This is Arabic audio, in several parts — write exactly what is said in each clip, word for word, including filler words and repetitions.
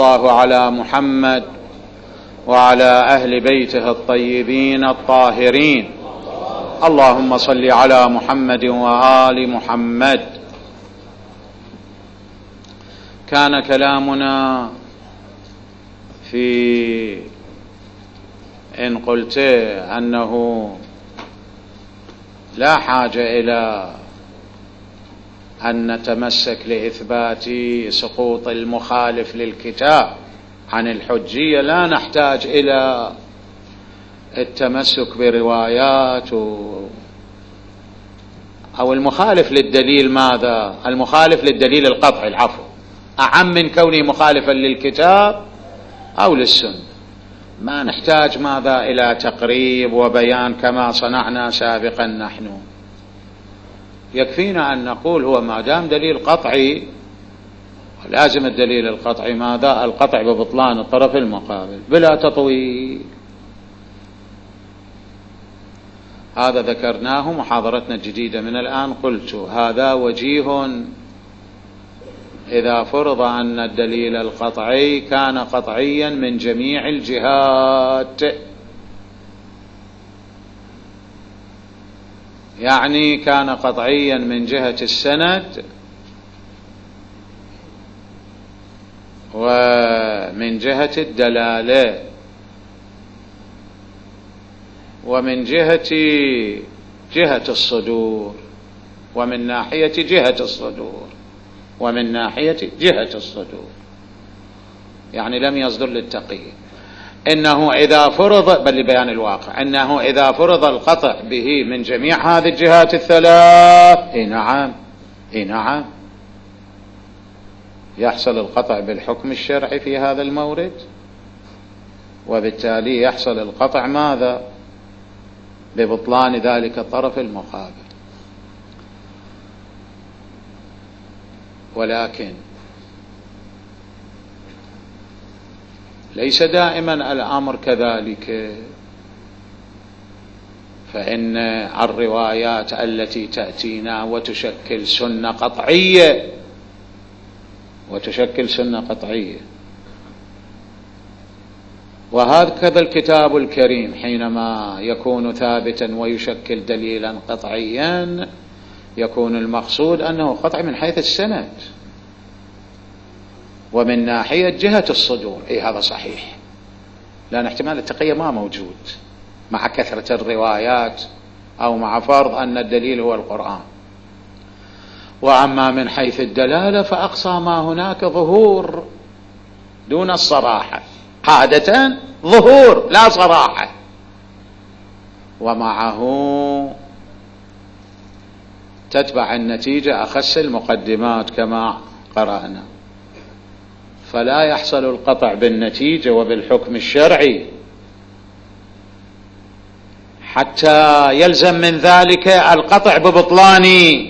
الله على محمد وعلى أهل بيته الطيبين الطاهرين. اللهم صل على محمد وآل محمد. كان كلامنا في إن قلت أنه لا حاجة إلى أن نتمسك لإثبات سقوط المخالف للكتاب عن الحجية، لا نحتاج إلى التمسك بروايات أو المخالف للدليل. ماذا؟ المخالف للدليل القطعي، العفو، أعم من كونه مخالفا للكتاب أو للسنة. ما نحتاج ماذا إلى تقريب وبيان كما صنعنا سابقا. نحن يكفينا أن نقول هو ما دام دليل قطعي، لازم الدليل القطعي ماذا؟ القطع ببطلان الطرف المقابل بلا تطويل. هذا ذكرناه محاضرتنا الجديدة من الآن. قلت هذا وجيه إذا فرض أن الدليل القطعي كان قطعيا من جميع الجهات، يعني كان قطعيا من جهة السند ومن جهة الدلالة ومن جهة جهة الصدور، ومن ناحية جهة الصدور ومن ناحية جهة الصدور، يعني لم يصدر للتقييد. إنه إذا فرض، بل لبيان الواقع، إنه إذا فرض القطع به من جميع هذه الجهات الثلاث، إيه نعم إيه نعم يحصل القطع بالحكم الشرعي في هذا المورد، وبالتالي يحصل القطع ماذا؟ ببطلان ذلك الطرف المقابل. ولكن ليس دائما الأمر كذلك، فإن الروايات التي تأتينا وتشكل سنة قطعية وتشكل سنة قطعية وهكذا الكتاب الكريم حينما يكون ثابتا ويشكل دليلا قطعيا يكون المقصود أنه قطع من حيث السند ومن ناحية جهة الصدور. إيه هذا صحيح، لأن احتمال التقية ما موجود مع كثرة الروايات أو مع فرض أن الدليل هو القرآن. وأما من حيث الدلالة فأقصى ما هناك ظهور دون الصراحة، عادة ظهور لا صراحة، ومعه تتبع النتيجة أخس المقدمات كما قرأنا، فلا يحصل القطع بالنتيجة وبالحكم الشرعي حتى يلزم من ذلك القطع ببطلان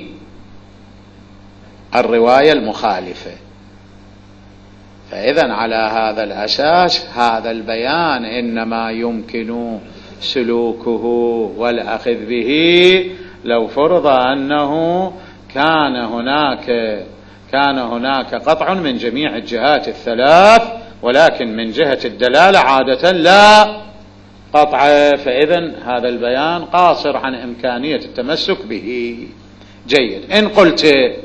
الرواية المخالفة. فإذن على هذا الأساس هذا البيان إنما يمكن سلوكه والأخذ به لو فرض أنه كان هناك كان هناك قطع من جميع الجهات الثلاث، ولكن من جهة الدلالة عادة لا قطع، فإذن هذا البيان قاصر عن إمكانية التمسك به. جيد. إن قلت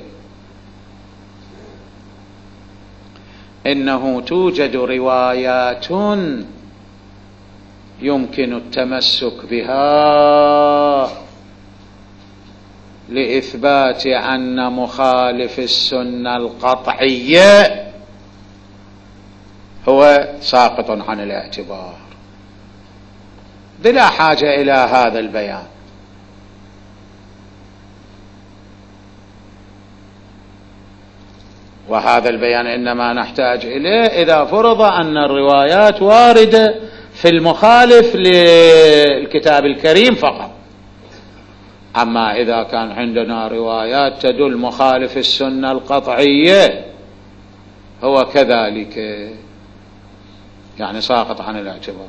إنه توجد روايات يمكن التمسك بها لإثبات أن مخالف السنة القطعية هو ساقط عن الاعتبار بلا حاجة إلى هذا البيان. وهذا البيان إنما نحتاج إليه إذا فرض أن الروايات واردة في المخالف للكتاب الكريم فقط. أما إذا كان عندنا روايات تدل مخالف السنة القطعية هو كذلك، يعني ساقط عن الاعتبار.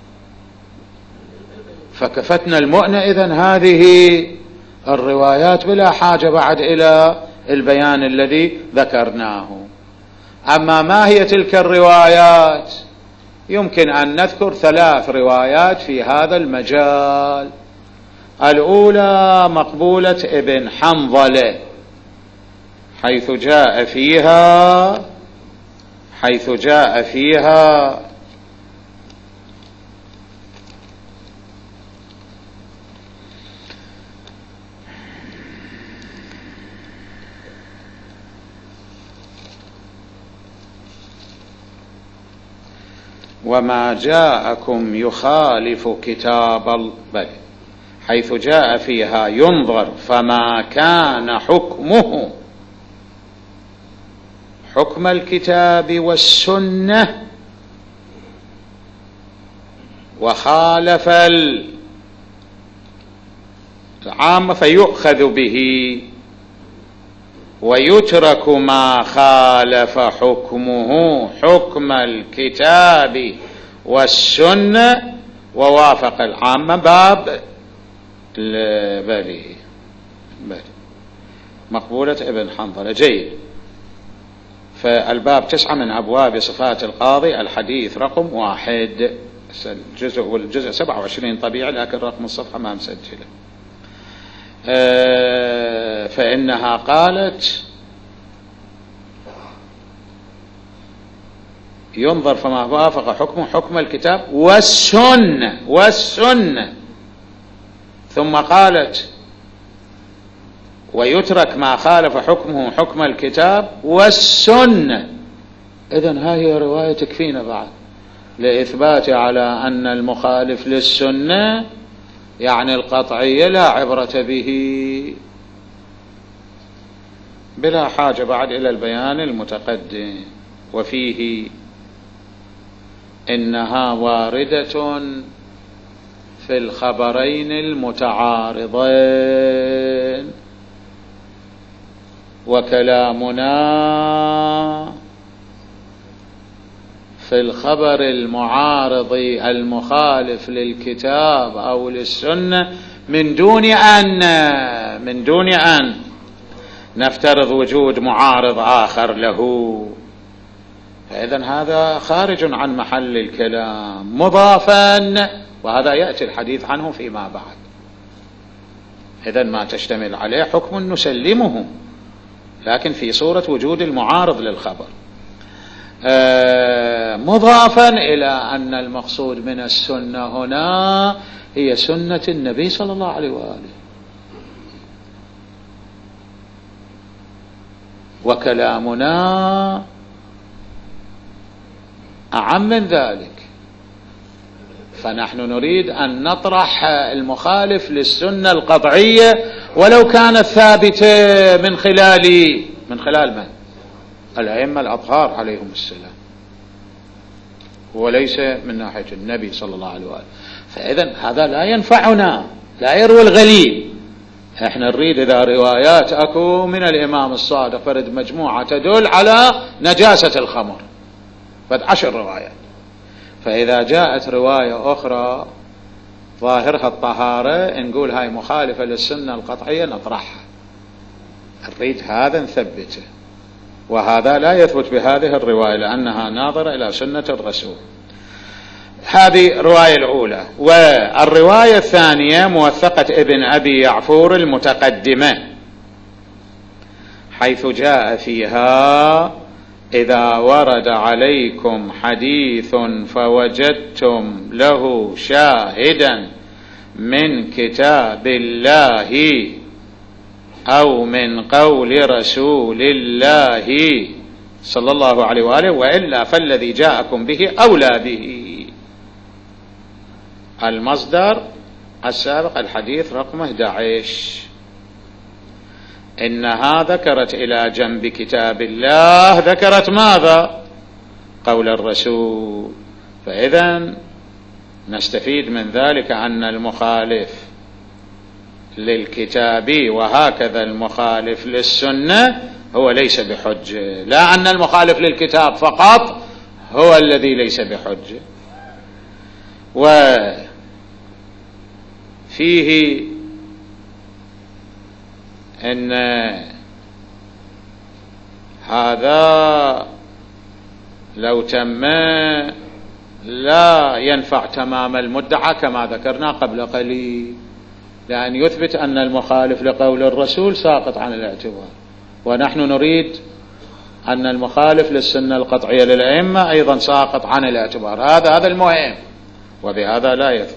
فكفتنا المؤنة إذن هذه الروايات بلا حاجة بعد إلى البيان الذي ذكرناه. أما ما هي تلك الروايات؟ يمكن أن نذكر ثلاث روايات في هذا المجال. الأولى مقبولة ابن حنظلة، حيث جاء فيها حيث جاء فيها وما جاءكم يخالف كتاب الله، حيث جاء فيها ينظر فما كان حكمه حكم الكتاب والسنة وخالف العام فيؤخذ به، ويترك ما خالف حكمه حكم الكتاب والسنة ووافق العامة. باب بلي بلي مقبولة ابن حنظلة. جيد. فالباب تسعة من أبواب صفات القاضي، الحديث رقم واحد، الجزء والجزء سبعة وعشرين طبيعي، لكن رقم الصفحة ما مسجلة. أه فإنها قالت ينظر فما وافق حكمه حكم الكتاب والسنة والسنة، ثم قالت ويترك ما خالف حكمه حكم الكتاب والسنة. إذن هذه رواية تكفينا بعد لإثبات على أن المخالف للسنة يعني القطعية لا عبرة به، بلا حاجة بعد إلى البيان المتقدم. وفيه إنها واردة في الخبرين المتعارضين، وكلامنا في الخبر المعارض المخالف للكتاب أو للسنة من دون أن من دون أن نفترض وجود معارض آخر له، فإذن هذا خارج عن محل الكلام مضافا، وهذا يأتي الحديث عنه فيما بعد. إذن ما تشتمل عليه حكم نسلمه، لكن في صورة وجود المعارض للخبر، مضافا إلى أن المقصود من السنة هنا هي سنة النبي صلى الله عليه وآله، وكلامنا أعم من ذلك. فنحن نريد أن نطرح المخالف للسنة القطعية ولو كانت ثابتة من خلال من خلال من؟ الأئمة الأطهار عليهم السلام، وليس من ناحية النبي صلى الله عليه وآله. فإذن هذا لا ينفعنا، لا يروي الغليل. احنا نريد إذا روايات أكو من الإمام الصادق فرد مجموعة تدل على نجاسة الخمر، فد عشر روايات، فإذا جاءت رواية أخرى ظاهرها الطهارة نقول هاي مخالفة للسنة القطعية نطرحها، نريد هذا نثبته. وهذا لا يثبت بهذه الرواية لأنها ناظرة إلى سنة الرسول. هذه الرواية الأولى. والرواية الثانية موثقة ابن أبي يعفور المتقدمة، حيث جاء فيها إذا ورد عليكم حديث فوجدتم له شاهدا من كتاب الله أو من قول رسول الله صلى الله عليه وآله وإلا فالذي جاءكم به أولى به. المصدر السابق الحديث رقم أحد عشر، إنها ذكرت إلى جنب كتاب الله ذكرت ماذا؟ قول الرسول. فإذن نستفيد من ذلك أن المخالف للكتاب وهكذا المخالف للسنة هو ليس بحجة، لا أن المخالف للكتاب فقط هو الذي ليس بحجة. وفيه أن هذا لو تم لا ينفع تمام المدعى كما ذكرنا قبل قليل، لأن يثبت أن المخالف لقول الرسول ساقط عن الاعتبار، ونحن نريد أن المخالف للسنة القطعية للأئمة أيضا ساقط عن الاعتبار. هذا هذا المهم، وبهذا لا يثبت.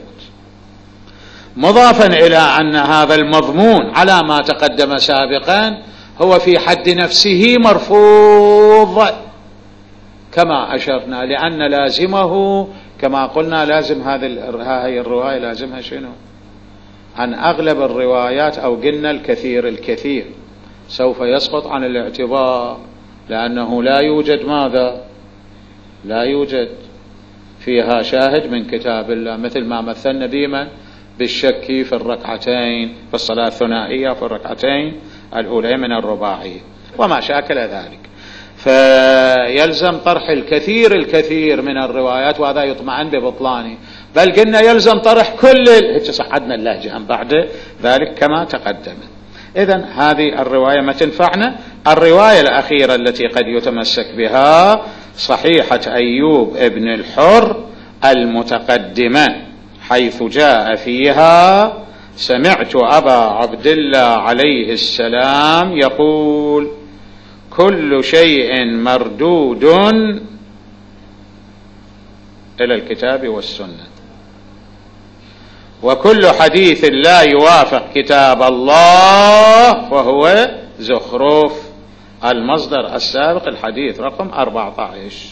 مضافا إلى أن هذا المضمون على ما تقدم سابقا هو في حد نفسه مرفوض كما أشرنا، لأن لازمه كما قلنا لازم هذه الرواية لازمها شنو؟ عن أغلب الروايات أو قلنا الكثير الكثير سوف يسقط عن الاعتبار، لأنه لا يوجد ماذا؟ لا يوجد فيها شاهد من كتاب الله، مثل ما مثلنا ديما بالشك في الركعتين في الصلاة الثنائية في الركعتين الأولى من الرباعية وما شاكل ذلك، فيلزم طرح الكثير الكثير من الروايات، وهذا يطمئن ببطلانه، بل قلنا يلزم طرح كل هيك صعدنا اللهجة عن بعد ذلك كما تقدم. إذن هذه الرواية ما تنفعنا. الرواية الأخيرة التي قد يتمسك بها صحيحة أيوب ابن الحر المتقدمة، حيث جاء فيها سمعت أبا عبد الله عليه السلام يقول كل شيء مردود إلى الكتاب والسنة، وكل حديث لا يوافق كتاب الله وهو زخرف. المصدر السابق الحديث رقم أربعة عشر،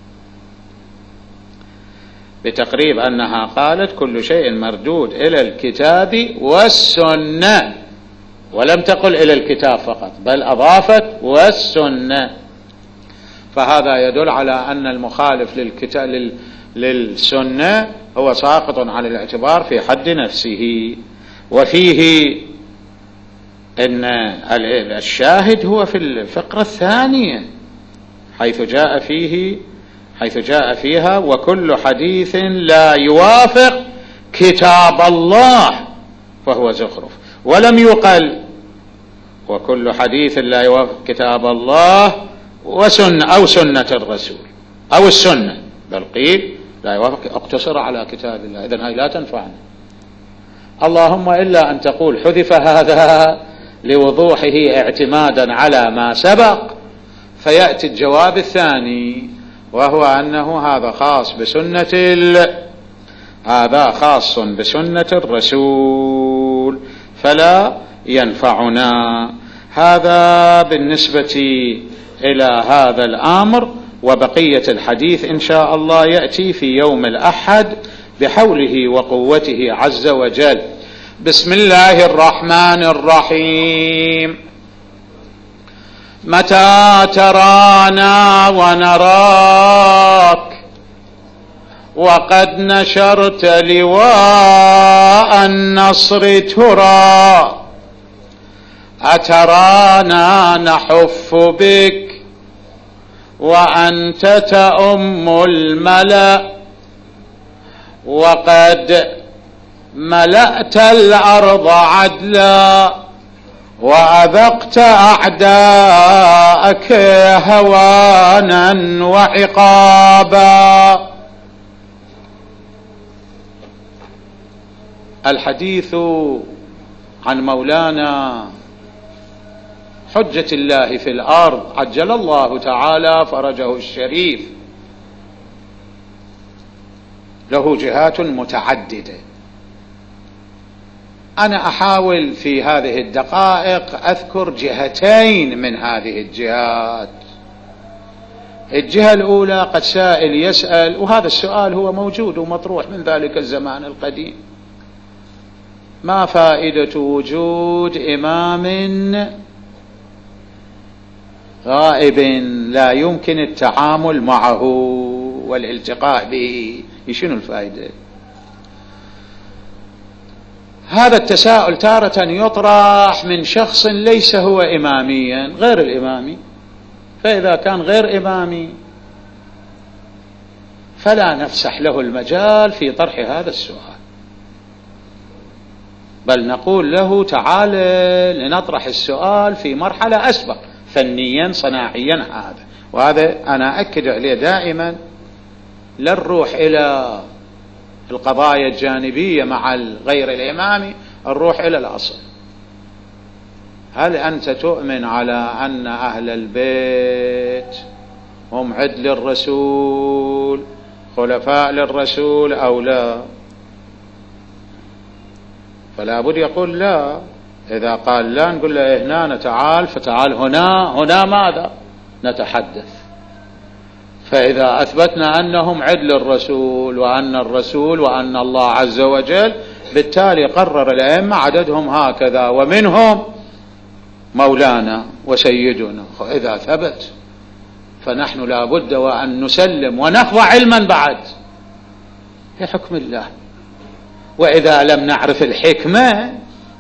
بتقريب أنها قالت كل شيء مردود إلى الكتاب والسنة، ولم تقل إلى الكتاب فقط بل أضافت والسنة، فهذا يدل على أن المخالف للكتاب للسنة هو ساقط على الاعتبار في حد نفسه. وفيه أن الشاهد هو في الفقرة الثانية حيث جاء فيه حيث جاء فيها وكل حديث لا يوافق كتاب الله فهو زخرف، ولم يقل وكل حديث لا يوافق كتاب الله وسنة أو سنة الرسول أو السنة، بل قيل لا يوافق، اقتصر على كتاب الله. إذن هاي لا تنفعنا، اللهم إلا أن تقول حذف هذا لوضوحه اعتمادا على ما سبق، فيأتي الجواب الثاني وهو أنه هذا خاص بسنة ال... هذا خاص بسنة الرسول فلا ينفعنا. هذا بالنسبة إلى هذا الأمر، وبقية الحديث إن شاء الله يأتي في يوم الأحد بحوله وقوته عز وجل. بسم الله الرحمن الرحيم. متى ترانا ونراك وقد نشرت لواء النصر ترى، أترانا نحف بك وأنت تأم الملأ، وقد ملأت الأرض عدلا وأذقت أعداءك هوانا وعقابا. الحديث عن مولانا حجة الله في الأرض عجل الله تعالى فرجه الشريف له جهات متعددة. أنا أحاول في هذه الدقائق أذكر جهتين من هذه الجهات. الجهة الأولى قد سائل يسأل، وهذا السؤال هو موجود ومطروح من ذلك الزمان القديم، ما فائدة وجود إمام غائب لا يمكن التعامل معه والالتقاء به؟ شنو الفائدة؟ هذا التساؤل تارة يطرح من شخص ليس هو إماميا، غير الإمامي، فإذا كان غير إمامي فلا نفسح له المجال في طرح هذا السؤال، بل نقول له تعال لنطرح السؤال في مرحلة أسبق فنيا صناعيا هذا، وهذا أنا أكد عليه دائما، لا نروح إلى القضايا الجانبية مع غير الإمامي، نروح إلى الأصل. هل أنت تؤمن على أن أهل البيت هم عدل الرسول خلفاء للرسول أو لا؟ فلا بد يقول لا. إذا قال لا نقول له هنا تعال، فتعال هنا، هنا ماذا نتحدث؟ فإذا أثبتنا أنهم عدل الرسول وأن الرسول وأن الله عز وجل، بالتالي قرر الأئمة عددهم هكذا، ومنهم مولانا وسيدنا. إذا ثبت فنحن لا بد وأن نسلم ونخضع علما بعد لحكم الله. وإذا لم نعرف الحكمة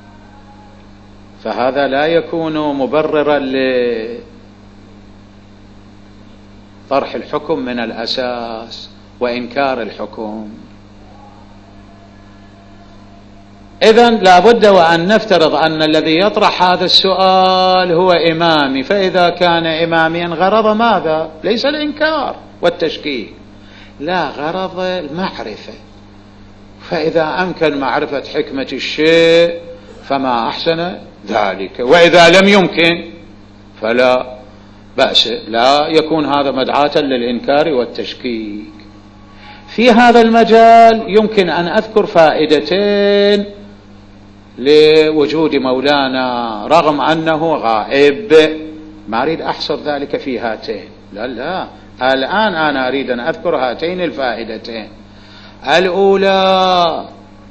فهذا لا يكون مبررا لطرح الحكم من الأساس وإنكار الحكم. إذن لا بد وأن نفترض أن الذي يطرح هذا السؤال هو إمامي، فإذا كان إماميا غرض ماذا؟ ليس الإنكار والتشكيك، لا، غرض المعرفة. فإذا أمكن معرفة حكمة الشيء فما أحسن ذلك، وإذا لم يمكن فلا بأس، لا يكون هذا مدعاة للإنكار والتشكيك. في هذا المجال يمكن أن أذكر فائدتين لوجود مولانا رغم أنه غائب. ما أريد أحصر ذلك في هاتين، لا لا، الآن أنا أريد أن أذكر هاتين الفائدتين. الأولى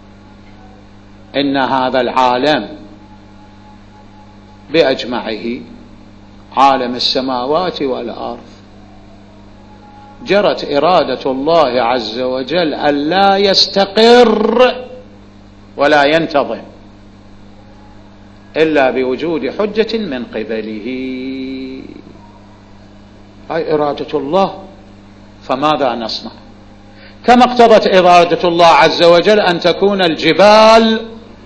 إن هذا العالم بأجمعه، عالم السماوات والأرض، جرت إرادة الله عز وجل ألا يستقر ولا ينتظم إلا بوجود حجة من قبله. هاي إرادة الله، فماذا نصنع؟ كما اقتضت إرادة الله عز وجل أن تكون الجبال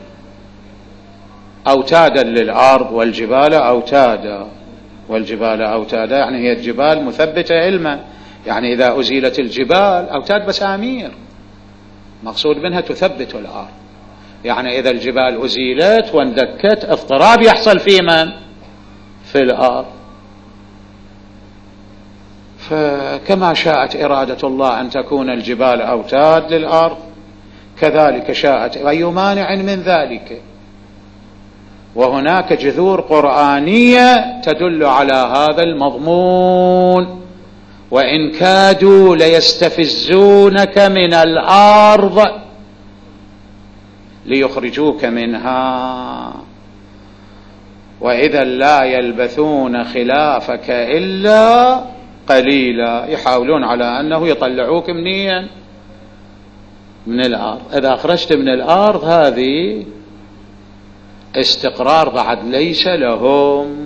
أوتادا للأرض، والجبال أوتادا، والجبال أوتادا يعني هي الجبال مثبتة علما، يعني إذا أزيلت الجبال أوتاد بسامير، مقصود منها تثبت الأرض، يعني إذا الجبال أزيلت واندكت اضطراب يحصل في من؟ في الأرض. فكما شاءت إرادة الله أن تكون الجبال أوتاد للأرض، كذلك شاءت أي مانع من ذلك. وهناك جذور قرآنية تدل على هذا المضمون، وإن كادوا ليستفزونك من الأرض ليخرجوك منها وإذا لا يلبثون خلافك إلا قليلا. يحاولون على أنه يطلعوك منين؟ من الأرض. إذا أخرجت من الأرض هذه استقرار بعد ليس لهم.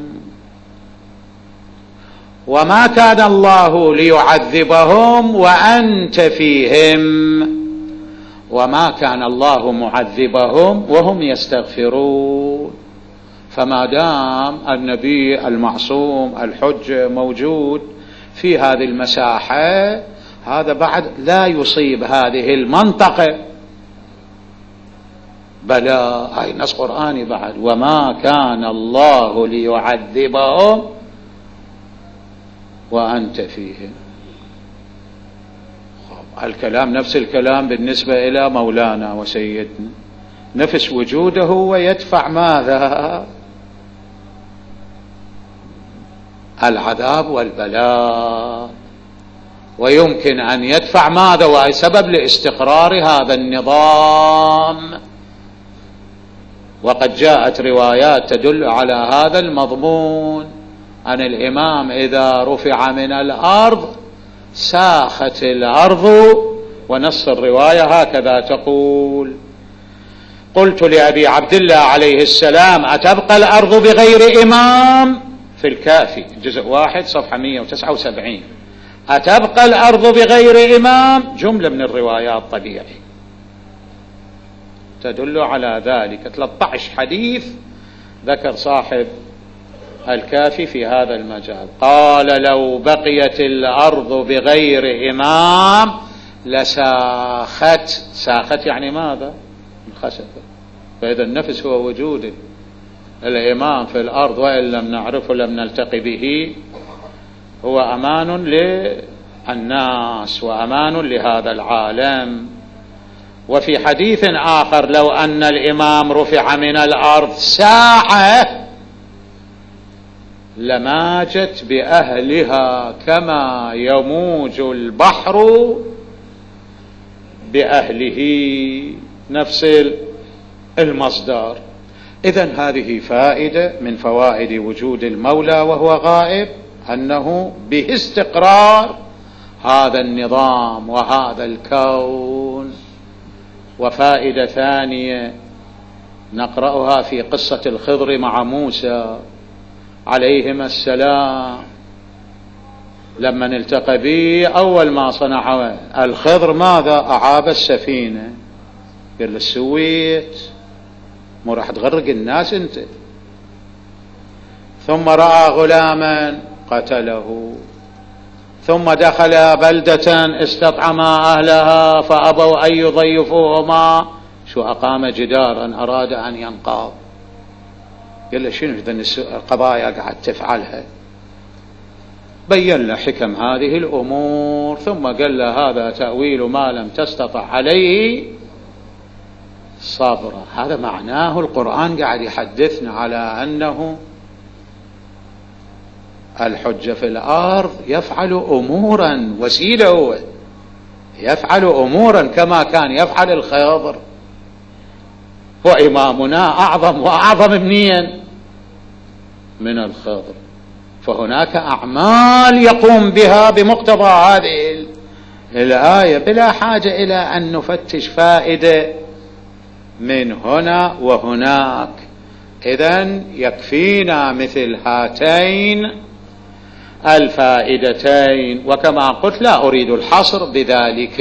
وما كان الله ليعذبهم وأنت فيهم، وما كان الله معذبهم وهم يستغفرون. فما دام النبي المعصوم الحجة موجود في هذه المساحة، هذا بعد لا يصيب هذه المنطقة. بلى، هاي نص قرآني بعد، وما كان الله ليعذبهم وأنت فيهم. الكلام نفس الكلام بالنسبة إلى مولانا وسيدنا، نفس وجوده ويدفع ماذا؟ العذاب والبلاء، ويمكن أن يدفع ماذا؟ وهي سبب لاستقرار هذا النظام. وقد جاءت روايات تدل على هذا المضمون، عن الإمام إذا رفع من الأرض ساخت الأرض، ونص الرواية هكذا تقول: قلت لأبي عبد الله عليه السلام أتبقى الأرض بغير إمام؟ في الكافي جزء واحد صفحة مئة وتسعة وسبعين. أتبقى الأرض بغير إمام؟ جملة من الروايات طبيعي تدل على ذلك. ثلاثة عشر حديث ذكر صاحب الكافي في هذا المجال. قال لو بقيت الأرض بغير إمام لساخت. ساخت يعني ماذا؟ انخسفت. فإذا النفس هو وجود الإمام في الأرض، وإن لم نعرفه لم نلتقي به، هو أمان للناس وأمان لهذا العالم. وفي حديث آخر لو أن الإمام رفع من الأرض ساعة لماجت بأهلها كما يموج البحر بأهله، نفس المصدر. إذن هذه فائدة من فوائد وجود المولى وهو غائب، أنه به استقرار هذا النظام وهذا الكون. وفائدة ثانية نقرأها في قصة الخضر مع موسى عليهما السلام، لما التقى به أول ما صنع الخضر ماذا؟ أعاب السفينة. قال له سويت، مو راح تغرق الناس انت. ثم رأى غلاما قتله، ثم دخل بلدة استطعما أهلها فأبوا أن يضيفوهما، شو أقام جدارا أراد أن ينقض. قال له شنو إذن القضايا قاعد تفعلها؟ بين له حكم هذه الأمور، ثم قال له هذا تأويل ما لم تستطع عليه صبرا. هذا معناه القرآن قاعد يحدثنا على أنه الحجة في الأرض يفعل أمورا، وسيلة هو يفعل أمورا كما كان يفعل الخضر. وإمامنا أعظم وأعظم منين؟ من الخضر. فهناك أعمال يقوم بها بمقتضى هذه الآية بلا حاجة إلى أن نفتش فائدة من هنا وهناك. إذن يكفينا مثل هاتين الفائدتين. وكما قلت لا أريد الحصر بذلك.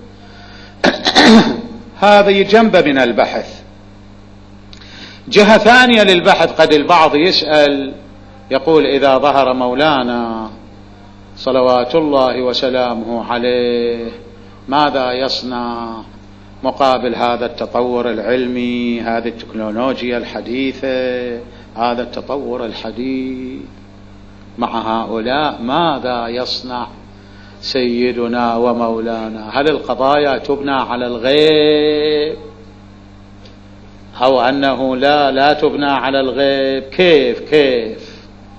هذه جنبة من البحث. جهة ثانية للبحث، قد البعض يسأل يقول إذا ظهر مولانا صلوات الله وسلامه عليه ماذا يصنع مقابل هذا التطور العلمي، هذه التكنولوجيا الحديثة، هذا التطور الحديث؟ مع هؤلاء ماذا يصنع سيدنا ومولانا؟ هل القضايا تبنى على الغيب أو أنه لا لا تبنى على الغيب؟ كيف كيف؟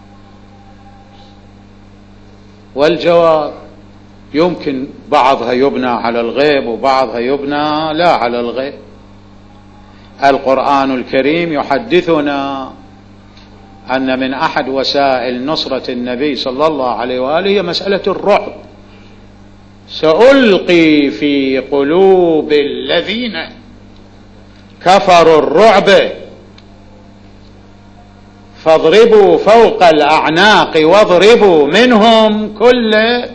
والجواب يمكن بعضها يبنى على الغيب وبعضها يبنى لا على الغيب. القرآن الكريم يحدثنا أن من أحد وسائل نصرة النبي صلى الله عليه وآله هي مسألة الرعب. سألقي في قلوب الذين كفروا الرعب فاضربوا فوق الأعناق واضربوا منهم كل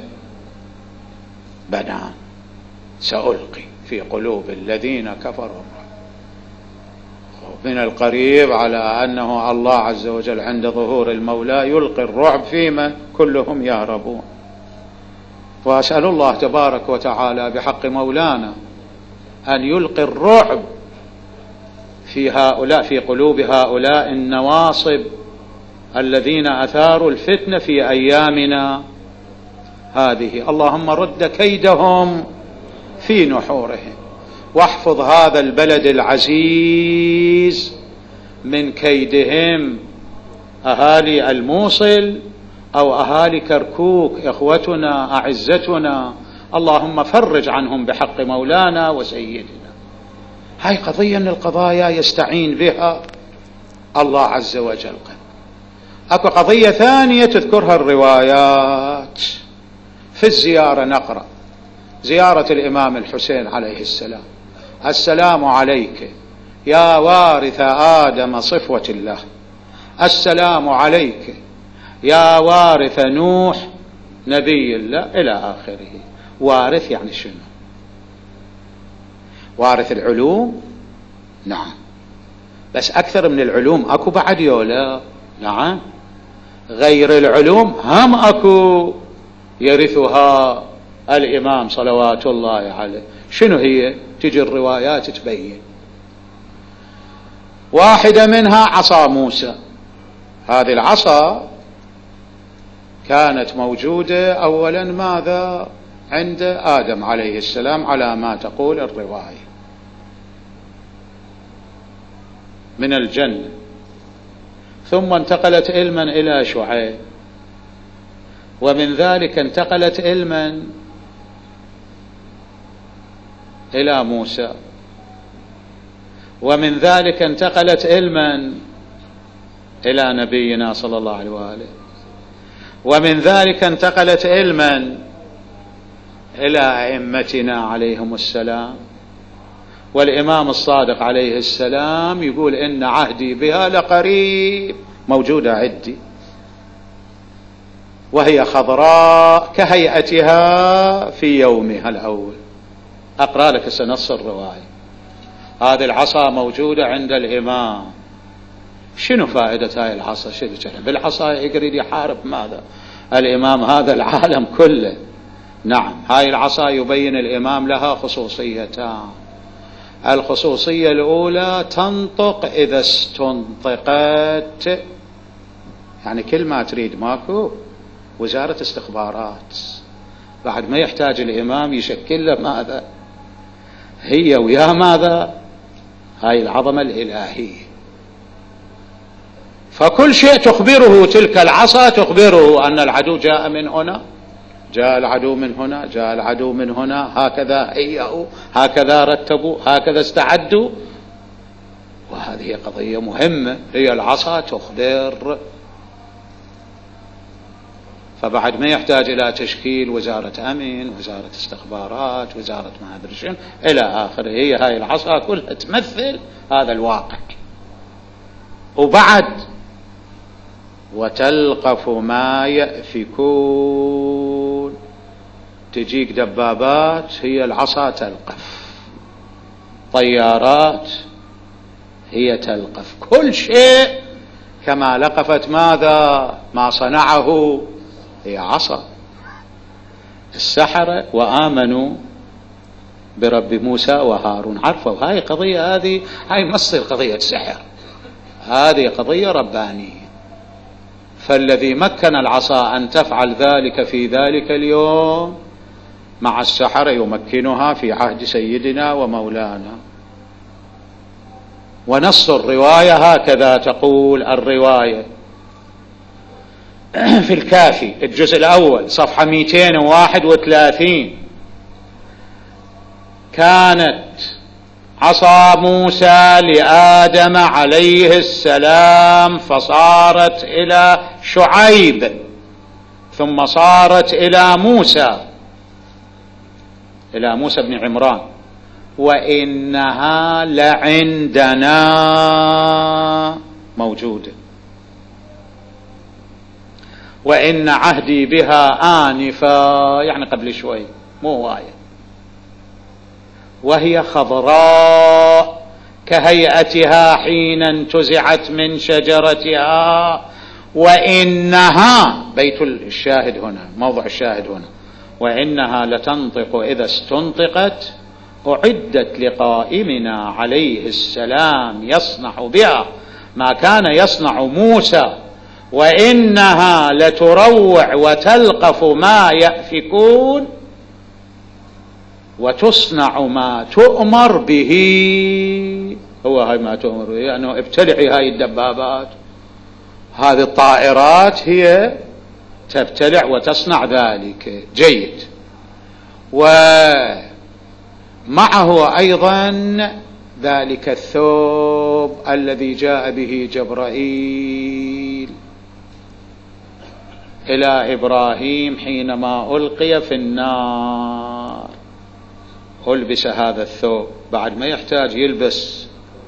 بنان. سألقي في قلوب الذين كفروا الرعب. من القريب على أنه الله عز وجل عند ظهور المولى يلقي الرعب فيما كلهم يهربون. وأسأل الله تبارك وتعالى بحق مولانا أن يلقي الرعب في هؤلاء في قلوب هؤلاء النواصب الذين أثاروا الفتنة في أيامنا هذه. اللهم رد كيدهم في نحورهم، واحفظ هذا البلد العزيز من كيدهم، أهالي الموصل أو أهالي كركوك إخوتنا أعزتنا، اللهم فرج عنهم بحق مولانا وسيدنا. هاي قضية من القضايا يستعين بها الله عز وجل. أكو قضية ثانية تذكرها الروايات في الزيارة. نقرأ زيارة الإمام الحسين عليه السلام: السلام عليك يا وارث آدم صفوة الله، السلام عليك يا وارث نوح نبي الله، إلى آخره. وارث يعني شنو؟ وارث العلوم؟ نعم، بس أكثر من العلوم أكو بعد يولا؟ نعم، غير العلوم هم أكو يرثها الإمام صلوات الله عليه. شنو هي؟ تجي الروايات تبين. واحدة منها عصا موسى. هذه العصا كانت موجودة أولا ماذا؟ عند آدم عليه السلام على ما تقول الرواية من الجنة، ثم انتقلت علما إلى شعيب، ومن ذلك انتقلت علما إلى موسى، ومن ذلك انتقلت علما إلى نبينا صلى الله عليه وآله، ومن ذلك انتقلت علما إلى أئمتنا عليهم السلام. والإمام الصادق عليه السلام يقول إن عهدي بها لقريب، موجودة عندي، وهي خضراء كهيئتها في يومها الأول. أقرأ لك سنص الرواية. هذه العصا موجودة عند الإمام. شنو فائدة هاي العصا؟ شنو بالعصا يقدر يحارب ماذا؟ الإمام هذا العالم كله. نعم، هاي العصا يبين الإمام لها خصوصيتان. الخصوصية الأولى تنطق إذا استنطقت، يعني كل ما تريد ماكو وزارة استخبارات بعد ما يحتاج الإمام يشكل له ماذا؟ هي ويا ماذا؟ هاي العظمة الإلهية. فكل شيء تخبره تلك العصا، تخبره أن العدو جاء من هنا، جاء العدو من هنا، جاء العدو من هنا، هكذا هيئوا، هكذا رتبوا، هكذا استعدوا. وهذه قضية مهمة، هي العصا تخبر. فبعد ما يحتاج إلى تشكيل وزارة أمن، وزارة استخبارات، وزارة ما أدري شنو إلى آخره. هي هاي العصا كلها تمثل هذا الواقع. وبعد وتلقف ما يأفكون، تجيك دبابات هي العصا تلقف، طيارات هي تلقف، كل شيء كما لقفت ماذا؟ ما صنعه هي عصا. السحرة وآمنوا برب موسى وهارون، عرفوا هاي قضية، هذه هاي مصر قضية سحر، هذه قضية ربانية. فالذي مكن العصا أن تفعل ذلك في ذلك اليوم مع السحرة يمكنها في عهد سيدنا ومولانا. ونص الرواية هكذا تقول الرواية في الكافي الجزء الأول صفحة مئتين وواحد وثلاثين: كانت عصا موسى لآدم عليه السلام فصارت إلى شعيب ثم صارت إلى موسى، إلى موسى بن عمران، وإنها لعندنا موجودة، وإن عهدي بها آنفا، يعني قبل شوي مو وايد، وهي خضراء كهيئتها حين انتزعت من شجرتها، وإنها بيت الشاهد هنا، موضع الشاهد هنا، وإنها لتنطق إذا استنطقت، أعدت لقائمنا عليه السلام يصنع بها ما كان يصنع موسى، وإنها لتروع وتلقف ما يأفكون، وتصنع ما تؤمر به. هو هاي ما تؤمر به، يعني ابتلعي هاي الدبابات، هذه الطائرات هي تبتلع وتصنع ذلك. جيد. ومعه أيضا ذلك الثوب الذي جاء به جبرائيل إلى إبراهيم حينما ألقي في النار، ألبس هذا الثوب بعد ما يحتاج يلبس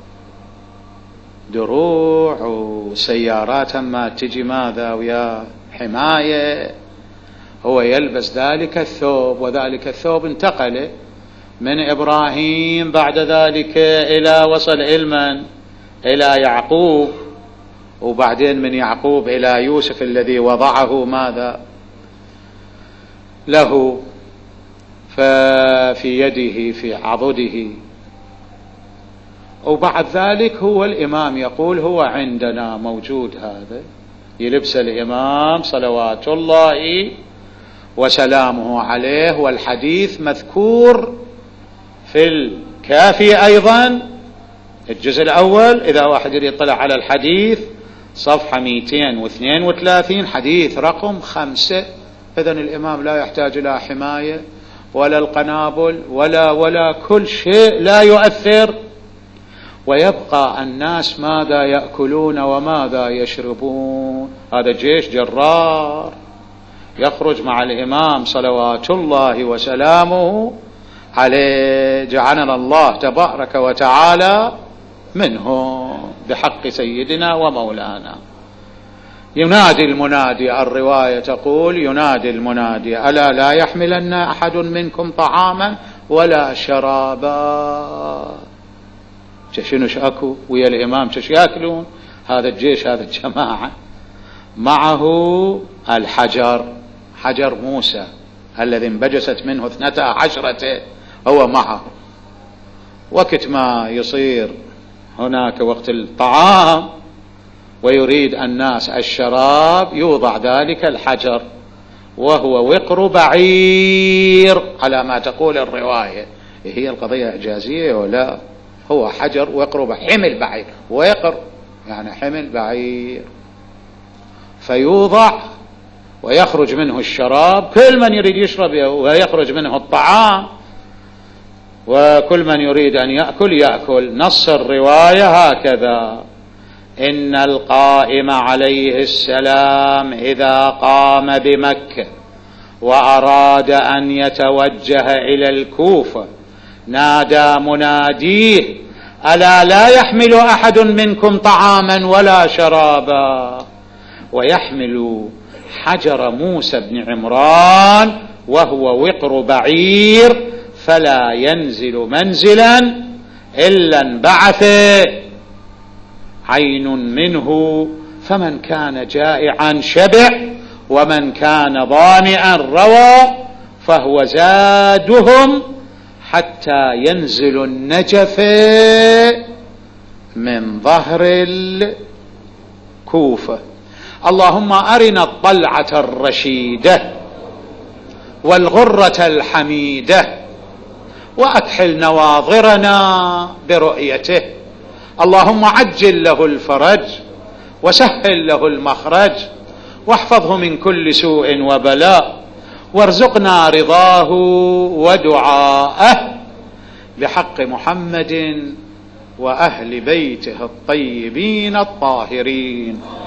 دروع وسيارات ما تجي ماذا ويا حماية، هو يلبس ذلك الثوب. وذلك الثوب انتقل من إبراهيم بعد ذلك إلى وصل علما إلى يعقوب، وبعدين من يعقوب إلى يوسف الذي وضعه ماذا له ففي يده في عضده. وبعد ذلك هو الإمام يقول هو عندنا موجود، هذا يلبس الإمام صلوات الله وسلامه عليه، والحديث مذكور في الكافي أيضا الجزء الأول. إذا واحد يريد يطلع على الحديث صفحة مئتين واثنين وثلاثين حديث رقم خمسة. إذن الإمام لا يحتاج إلى حماية ولا القنابل ولا ولا كل شيء لا يؤثر، ويبقى الناس ماذا يأكلون وماذا يشربون. هذا جيش جرار يخرج مع الإمام صلوات الله وسلامه عليه، جعلنا الله تبارك وتعالى منهم بحق سيدنا ومولانا. ينادي المنادي، الرواية تقول ينادي المنادي ألا لا يحملن أحد منكم طعاما ولا شرابا. شنو شاكو ويا الإمام شش يأكلون؟ هذا الجيش هذا الجماعة معه الحجر، حجر موسى الذي انبجست منه اثنتا عشرة هو معه. وقت ما يصير هناك وقت الطعام ويريد الناس الشراب يوضع ذلك الحجر، وهو وقر بعير على ما تقول الرواية. هي القضية إعجازية ولا؟ هو حجر وقر بعير، حمل بعير، ويقر يعني حمل بعير، فيوضع ويخرج منه الشراب، كل من يريد يشرب ويخرج منه الطعام، وكل من يريد أن يأكل يأكل. نص الرواية هكذا: إن القائم عليه السلام إذا قام بمكة وأراد أن يتوجه إلى الكوفة نادى مناديه ألا لا يحمل أحد منكم طعاما ولا شرابا، ويحمل حجر موسى بن عمران وهو وقر بعير، فلا ينزل منزلا إلا انبعث عين منه، فمن كان جائعا شبع ومن كان ظامئا روى، فهو زادهم حتى ينزل النجف من ظهر الكوفة. اللهم أرنا الطلعة الرشيدة والغرة الحميدة وأكحل نواظرنا برؤيته. اللهم عجل له الفرج وسهل له المخرج واحفظه من كل سوء وبلاء، وارزقنا رضاه ودعاءه بحق محمد وأهل بيته الطيبين الطاهرين.